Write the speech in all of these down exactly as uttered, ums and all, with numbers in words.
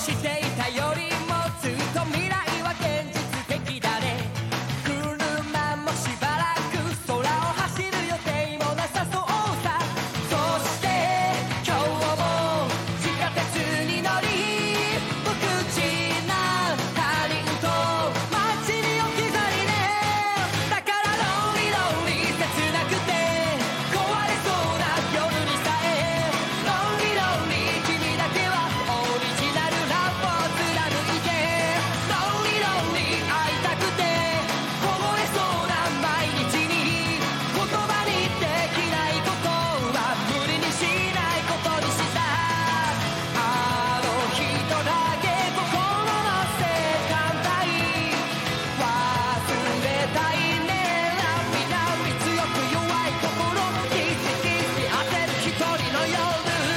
していたよりもずっと未来は現実的だね。車もしばらく空を走る予定もなさそうさ。そして今日も地下鉄に乗り無口な他人と街に置き去りね。だからロンリロンリ切なくて壊れそうな夜にさえロンリロンリ君だけはオリジナルラブを貫いてロンリロンリ会いたくて凍えそうな毎日に言葉にできないことは無理にしないことにした。あの人だけ心の世界忘れたいね。なみなみ強く弱い心キスキス当てる一人の夜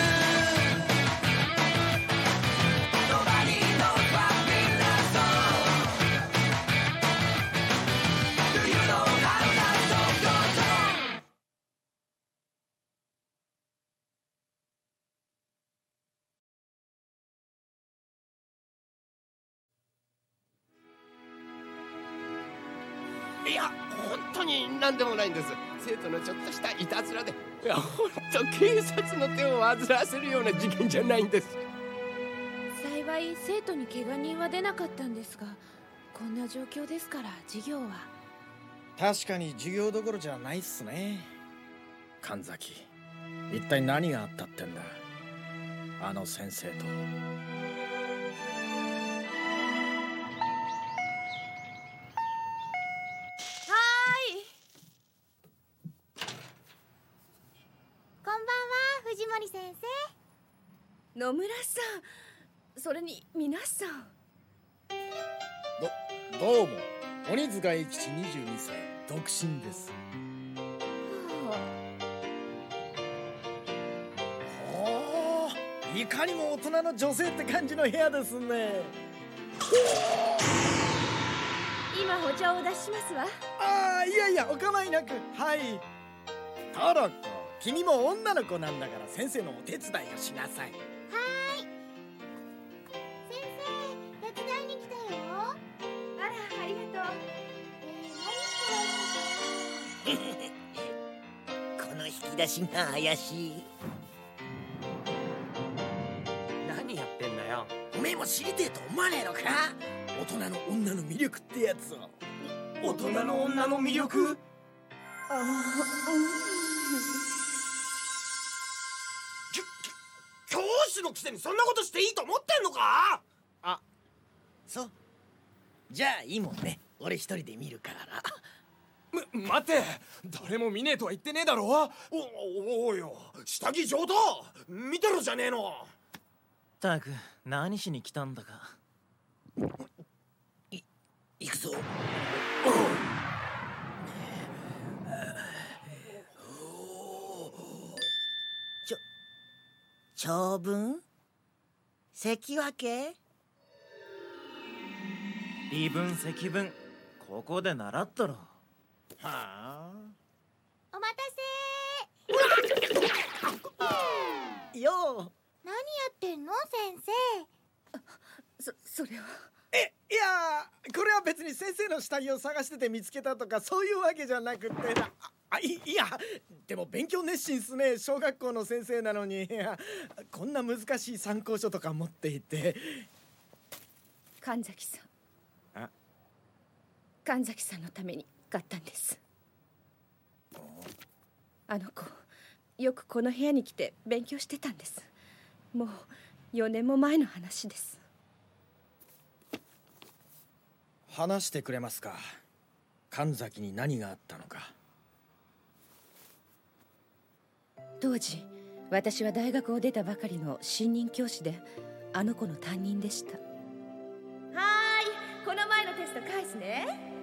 Nobody knows what we love so Do you know how love so goes on?いや本当に何でもないんです。生徒のちょっとしたいたずらで。いや本当警察の手を煩わせるような事件じゃないんです。 幸い生徒に怪我人は出なかったんですが、こんな状況ですから授業は。 確かに授業どころじゃないっすね。神崎、一体何があったってんだ、あの先生と。 こんばんは、藤森先生。 野村さん、それに皆さん。 ど、どうも、鬼塚英吉にじゅうにさい、独身です。おー、いかにも大人の女性って感じの部屋ですね。 今補助をお出ししますわ。 ああ、いやいや、お構いなく。はい。トロッコ、君も女の子なんだから先生のお手伝いをしなさい。 はーい。先生、手伝いに来たよ。 あら、ありがとう。 えー、何してるの？ この引き出しが怪しい。 何やってんだよ。 おめえも知りてえと思わねえのか？ 大人の女の魅力ってやつを。 大人の女の魅力？ ああ、 教師のくせにそんなことしていいと思ってんのか？ あ、そう。じゃあいいもんね。俺一人で見るから。 む、待て、誰も見ねえとは言ってねえだろ。お、お、およ、下着上等見てろじゃねえの。 たく、何しに来たんだか。 い、行くぞ。ちょ、長文？関脇？ 微分積分、ここで習ったろ。 はあ。 お待たせ。 よう。 何やってんの、先生？ そ、それは。 え、いやー、これは別に先生の下着を探してて見つけたとかそういうわけじゃなくてな。あ、い、いや、でも勉強熱心っすね。小学校の先生なのに。いや、こんな難しい参考書とか持っていて。 神崎さん。 あ、 神崎さんのために買ったんです。あの子、よくこの部屋に来て勉強してたんです。もうよねんも前の話です。 話してくれますか？神崎に何があったのか。 当時、私は大学を出たばかりの新任教師で、あの子の担任でした。はーい、この前のテスト返すね。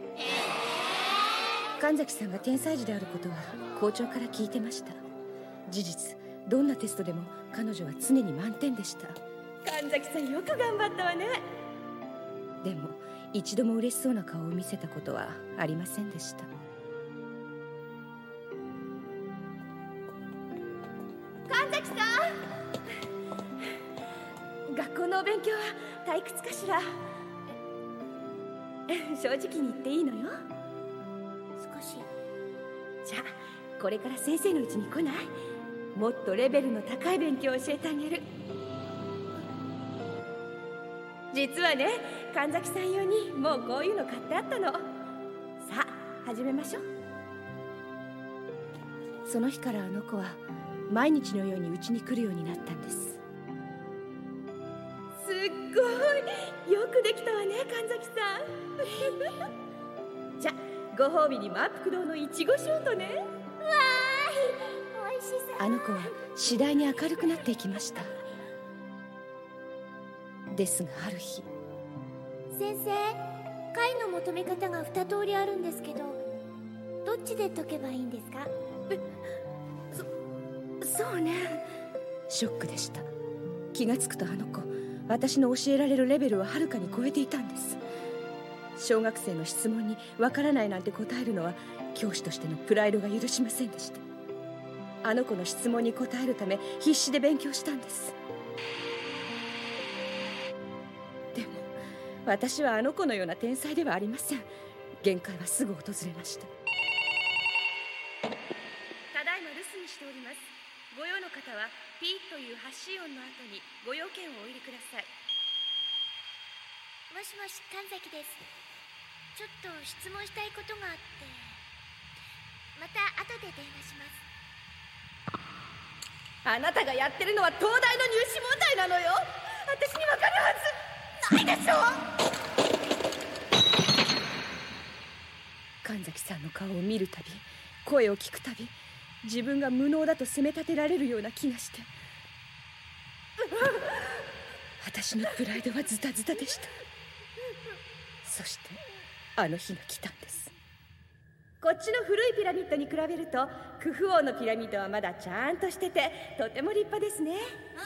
神崎さんが天才児であることは校長から聞いてました。事実、どんなテストでも彼女は常に満点でした。神崎さん、よく頑張ったわね。でも一度も嬉しそうな顔を見せたことはありませんでした。神崎さん、 学校のお勉強は退屈かしら。正直に言っていいのよ。 少し。 じゃあこれから先生のうちに来ない？もっとレベルの高い勉強を教えてあげる。実はね、神崎さん用にもうこういうの買ってあったの。さあ始めましょう。その日からあの子は毎日のようにうちに来るようになったんです。すっごいよくできたわね、神崎さん。じゃあご褒美に満腹堂のいちごショートね。 わーい、美味しそう。 あの子は次第に明るくなっていきました。ですがある日、 先生、解の求め方が二通りあるんですけど、どっちで解けばいいんですか？ そそうね。ショックでした。気がつくとあの子、私の教えられるレベルをはるかに超えていたんです。小学生の質問にわからないなんて答えるのは教師としてのプライドが許しませんでした。あの子の質問に答えるため必死で勉強したんです。でも私はあの子のような天才ではありません。限界はすぐ訪れました。ただいま留守にしております。ご用の方はピーという発信音の後にご用件をお入れください。 もしもし、神崎です。ちょっと質問したいことがあって、また後で電話します。 あなたがやってるのは東大の入試問題なのよ。私にわかるはずないでしょ。神崎さんの顔を見るたび、声を聞くたび、自分が無能だと責め立てられるような気がして、私のプライドはズタズタでした。そしてあの日が来たんです。こっちの古いピラミッドに比べるとクフ王のピラミッドはまだちゃんとしてて、とても立派ですね。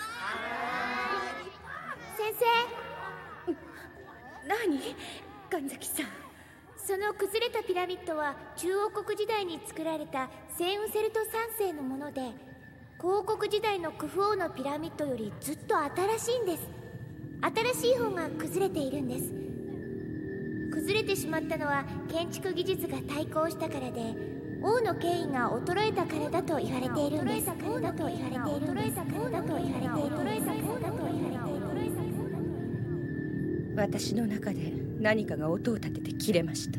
先生。 何？神崎さん。 その崩れたピラミッドは中王国時代に作られたセンウセルトさん世のもので、古王国時代のクフ王のピラミッドよりずっと新しいんです。新しい方が崩れているんです。崩れてしまったのは建築技術が対抗したからで、王の権威が衰えたからだと言われているんです。王の権威が衰えたからだと言われているんです。 私の中で何かが音を立てて切れました。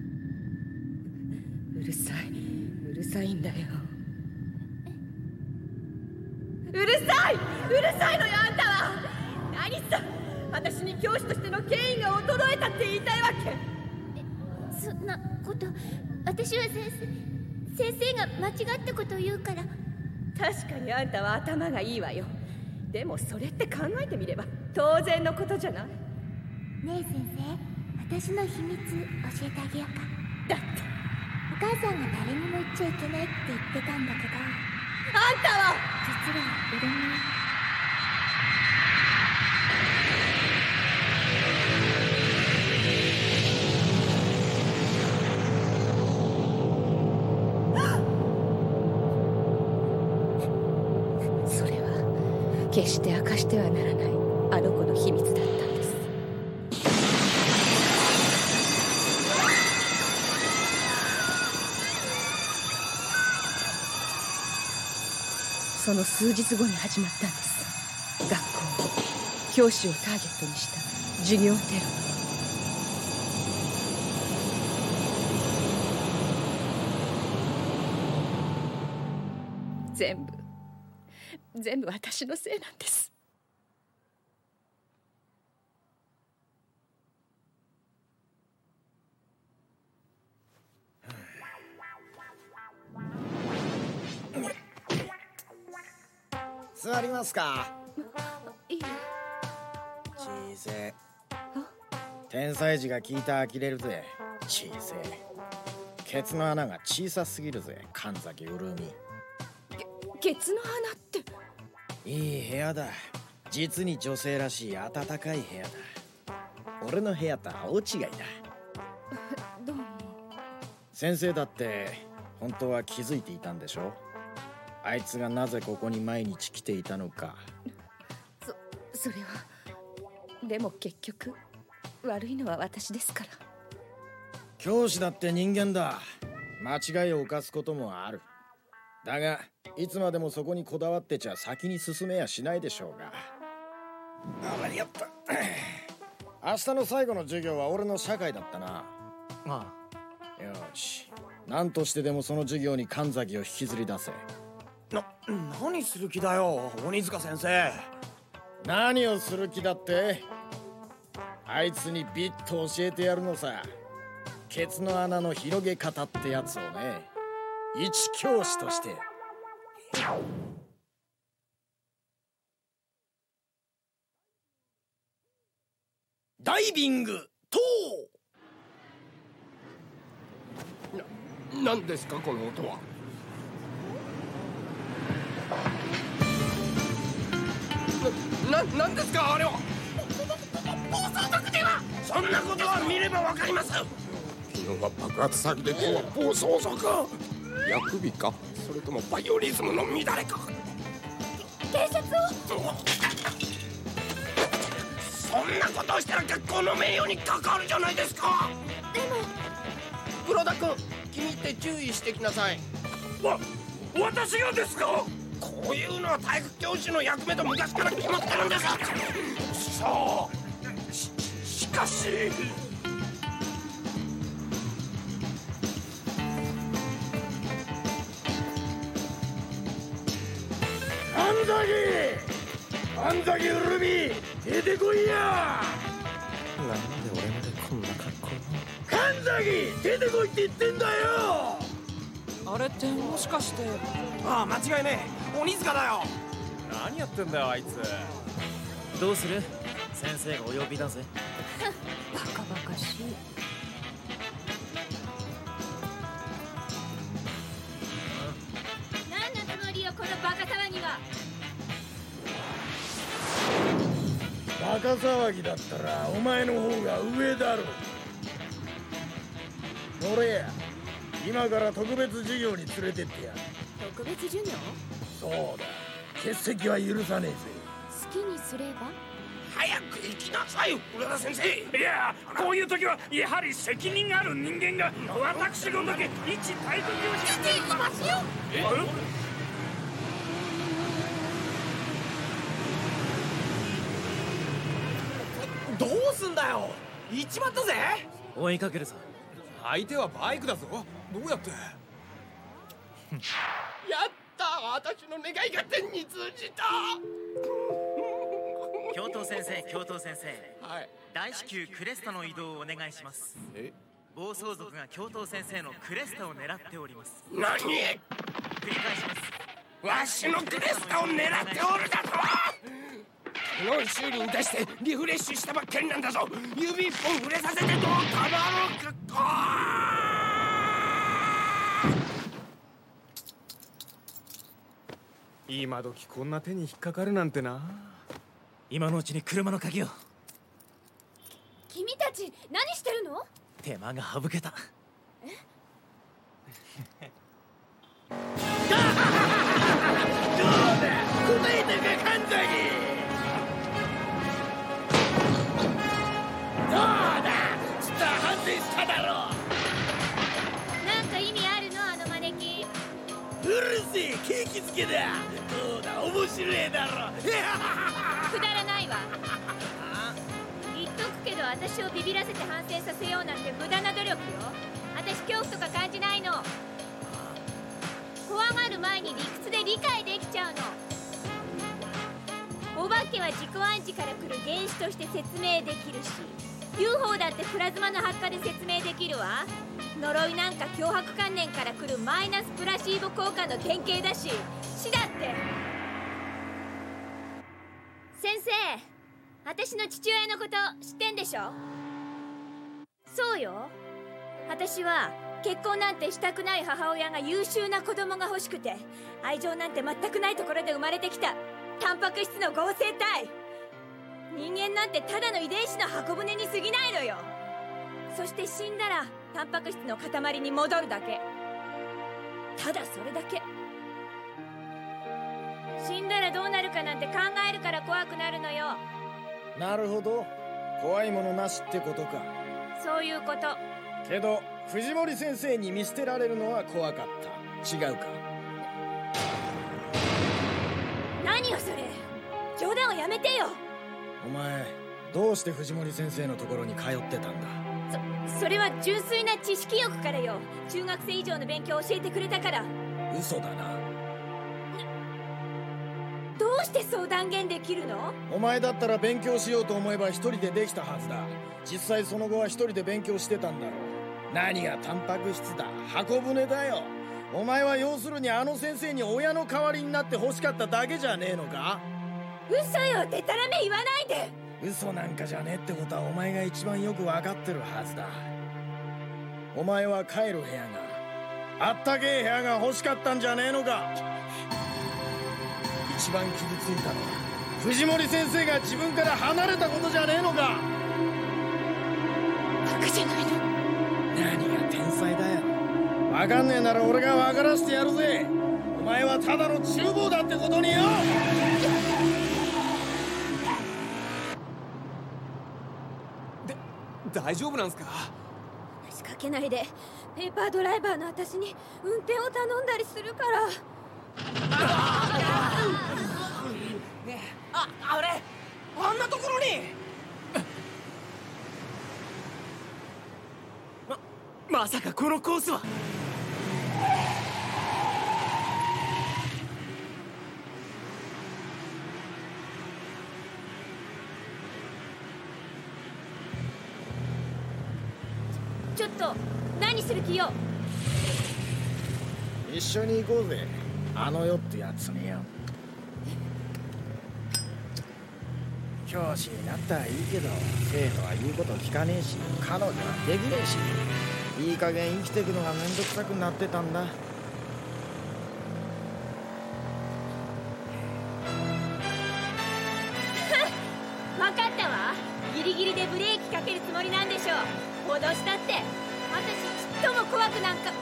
うるさい、うるさいんだよ。うるさい、うるさいのよ、あんたは。何さ、私に教師としての権威が衰えたって言いたいわけ？ そんなこと、私は先生先生が間違ったことを言うから。 確かにあんたは頭がいいわよ。でもそれって考えてみれば当然のことじゃない？ ねえ先生、私の秘密教えてあげようか。 だってお母さんが誰にも言っちゃいけないって言ってたんだけど、 あんたは実は俺もそれは決して明かしてはならないあの子の秘密だったんです。その数日後に始まったんです。学校を、教師をターゲットにした授業テロ。全部全部私のせいなんです。 座りますか？ いいよ。 小せえ。天才児が聞いた呆れるぜ。小せえ。ケツの穴が小さすぎるぜ、神崎うるみ。 ケツの穴って。 いい部屋だ。実に女性らしい暖かい部屋だ。俺の部屋とは大違いだ。 どうも。 先生だって本当は気づいていたんでしょ？あいつがなぜここに毎日来ていたのか。 そ、それはでも結局悪いのは私ですから。 教師だって人間だ。間違いを犯すこともある。だがいつまでもそこにこだわってちゃ先に進めやしないでしょうが。あ、間に合った。明日の最後の授業は俺の社会だったな。 ああ、よし、何としてでもその授業に神崎を引きずり出せ。 な、何する気だよ鬼塚先生。 何をする気だって？あいつにビッと教えてやるのさ。ケツの穴の広げ方ってやつをね、一教師として。ダイビングとな、なんですかこの音は。な、な、なんですかあれは。暴走族では。そんなことは見ればわかります。昨日は爆発詐欺で今日は暴走族。薬味か、それともバイオリズムの乱れか。 警察を。 そんなことをしたら学校の名誉に関わるじゃないですか。 でも黒田君、君って注意してきなさい。 わ、私がですか。 こういうのは体育教師の役目と昔から決まってるんです。 そうし、しかし神崎神崎うるみ、出てこいや。 なんで俺までこんな格好。 神崎出てこいって言ってんだよ。 あれってもしかして。ああ、間違いねえ、鬼塚だよ。 何やってんだよあいつ。どうする？先生がお呼びだぜ。 バカバカしい。 何のつもりよこのバカ騒ぎは。 バカ騒ぎだったらお前の方が上だろ。俺や、今から特別授業に連れてってやる。 特別授業？ そうだ、欠席は許さねえぜ。 好きにすれば？ 早く行きなさい浦田先生。 いや、こういう時はやはり責任ある人間が私ごとき一体育教師がいますよ。え？どうすんだよ、行っちまったぜ。 追いかけるぞ。 相手はバイクだぞ。どうやって？ やったー、私の願いが天に通じた。 教頭先生、教頭先生、 はい、 大至急クレスタの移動をお願いします。 え、 暴走族が教頭先生のクレスタを狙っております。 何？ 繰り返します。 わしのクレスタを狙っておるだと。この修理に出してリフレッシュしたばっかりなんだぞ。指一本触れさせてどうたまろうか。 今時こんな手に引っかかるなんてな。 今のうちに車の鍵を。 君たち何してるの？ 手間が省けた。 どうだ、答えたか神崎。どうだ、スター反省しただろう。 なんか意味あるのあのマネキン。 うるせえ、景気づけだ。どうだ、面白えだろ。 くだらないわ。言っとくけど私をビビらせて反省させようなんて無駄な努力よ。私恐怖とか感じないの。怖がる前に理屈で理解できちゃうの。お化けは自己暗示から来る原子として説明できるし、 ユーフォー だってプラズマの発火で説明できるわ。呪いなんか脅迫観念から来るマイナスプラシーボ効果の典型だし、死だって。先生、私の父親のこと知ってんでしょ？そうよ、私は結婚なんてしたくない母親が優秀な子供が欲しくて、愛情なんて全くないところで生まれてきたタンパク質の合成体。人間なんてただの遺伝子の箱舟に過ぎないのよ。そして死んだらタンパク質の塊に戻るだけ。ただそれだけ。死んだらどうなるかなんて考えるから怖くなるのよ。 なるほど、怖いものなしってことか。 そういうこと。 けど藤森先生に見捨てられるのは怖かった。違うか？ 何よそれ、冗談はやめてよ。 お前どうして藤森先生のところに通ってたんだ？ そそれは純粋な知識欲からよ。中学生以上の勉強を教えてくれたから。 嘘だな。 どうしてそう断言できるの？ お前だったら勉強しようと思えば一人でできたはずだ。実際その後は一人で勉強してたんだろう。何がタンパク質だ、箱舟だよ。お前は要するにあの先生に親の代わりになって欲しかっただけじゃねえのか？ 嘘よ、デタラメ言わないで。 嘘なんかじゃねえってことはお前が一番よく分かってるはずだ。お前は帰る部屋が、あったけえ部屋が欲しかったんじゃねえのか？一番傷ついたのは藤森先生が自分から離れたことじゃねえのか？ バカじゃないの。 何が天才だよ。分かんねえなら俺が分からせてやるぜ。お前はただの厨房だってことによ。 大丈夫なんすか？ 話しかけないで。ペーパードライバーの私に運転を頼んだりするから。 ねえ、あ、あれあんなところにま、まさかこのコースは。 ちょっと何する気よ？ 一緒に行こうぜ、あの世ってやつによ。教師になったらいいけど生徒は言うこと聞かねえし、彼女はできねえし、いい加減生きてくのがめんどくさくなってたんだ。 分かったわ。ギリギリでブレーキかけるつもりなんでしょう。脅したって私ちっとも怖くなんか。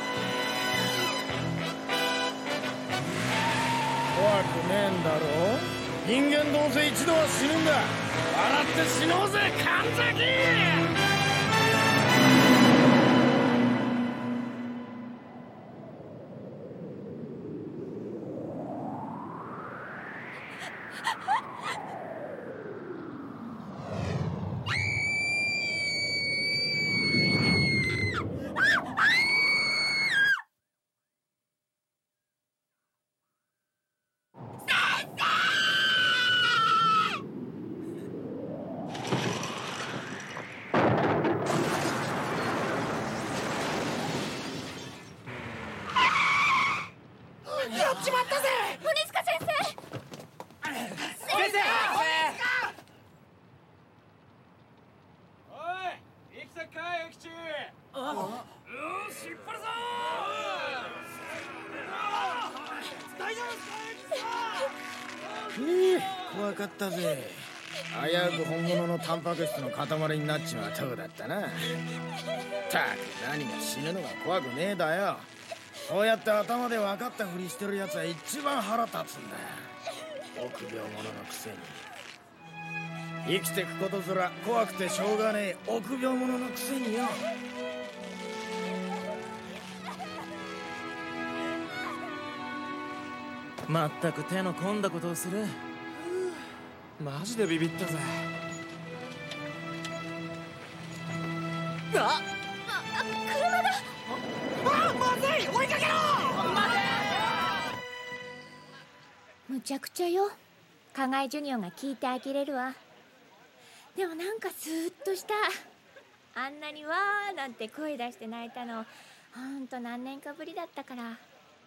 怖くねえんだろ？人間どうせ一度は死ぬんだ。笑って死のうぜ神崎！怖かったぜ。危うく本物のタンパク質の塊になっちまうとこだったな。たく何が死ぬのが怖くねえだよ。そうやって頭で分かったふりしてるやつは一番腹立つんだよ。臆病者のくせに。生きてくことすら怖くてしょうがねえ臆病者のくせによ。 まったく手の込んだことをする。 マジでビビったぜ。 ああ、車だ。 あ、まずい、追いかけろ。 むちゃくちゃよ。課外授業が聞いてあきれるわ。 でもなんかスーッとした。あんなにわーなんて声出して泣いたのほんと何年かぶりだったから。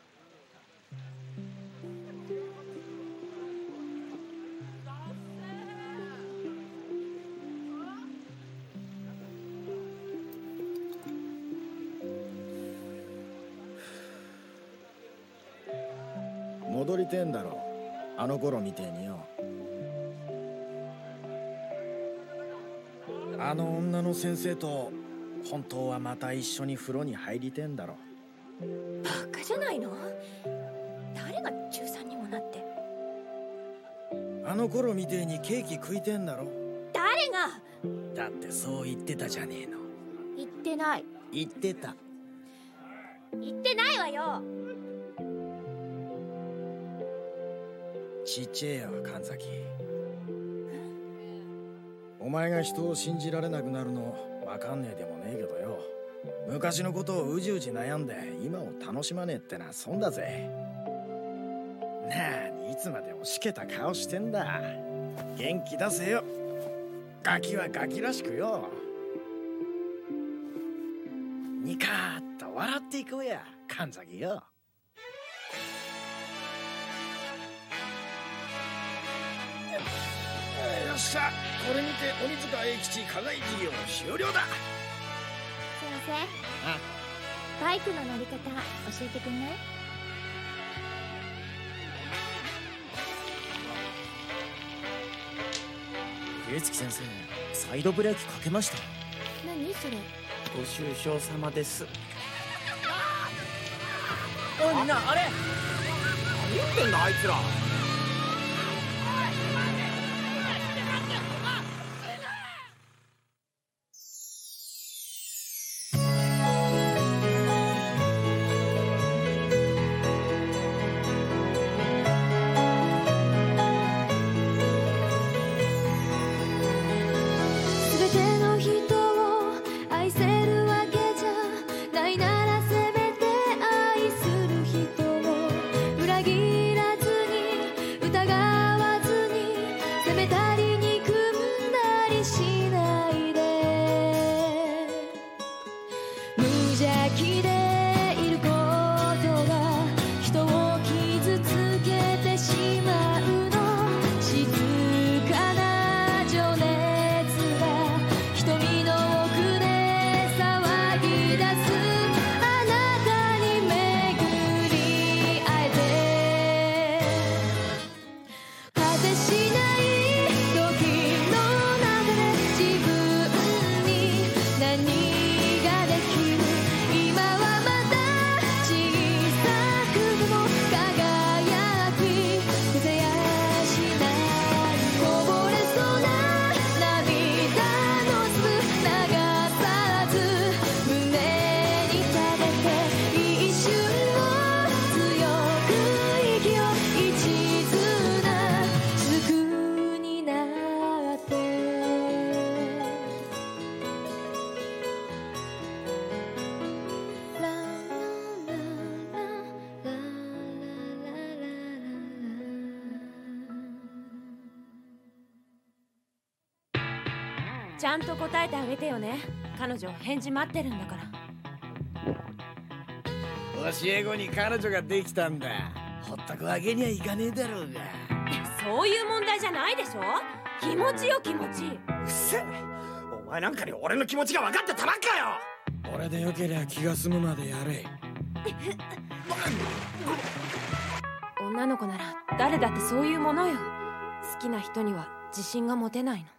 戻りてんだろ、あの頃みてえによ。あの女の先生と本当はまた一緒に風呂に入りてんだろ。 バカじゃないの？誰が中さんにもなって。 あの頃みてえにケーキ食いてんだろ。 誰が？ だってそう言ってたじゃねえの。 言ってない。 言ってた。 言ってないわよ。 ちっちゃいよ神崎。お前が人を信じられなくなるのわかんねえでもねえけどよ、昔のことをうじうじ悩んで今を楽しまねえってのは損だぜ。なにいつまでもしけた顔してんだ。元気出せよ。ガキはガキらしくよ。ニカーッと笑っていこうや神崎よ。よっしゃ、これにて鬼塚英吉課外事業終了だ。 先生、 あ、 バイクの乗り方教えてくんない？ 冬月先生、サイドブレーキかけました。 何それ？ ご愁傷様です。 おいみんな、あれ何言ってんだあいつら。 ちゃんと答えてあげてよね。彼女返事待ってるんだから。 教え子に彼女ができたんだ。ほっとくわけにはいかねえだろうが。 そういう問題じゃないでしょ。気持ちよ気持ち。 うっせえ、お前なんかに俺の気持ちが分かってたまっかよ。 俺でよけりゃ気が済むまでやれ。 女の子なら誰だってそういうものよ。好きな人には自信が持てないの。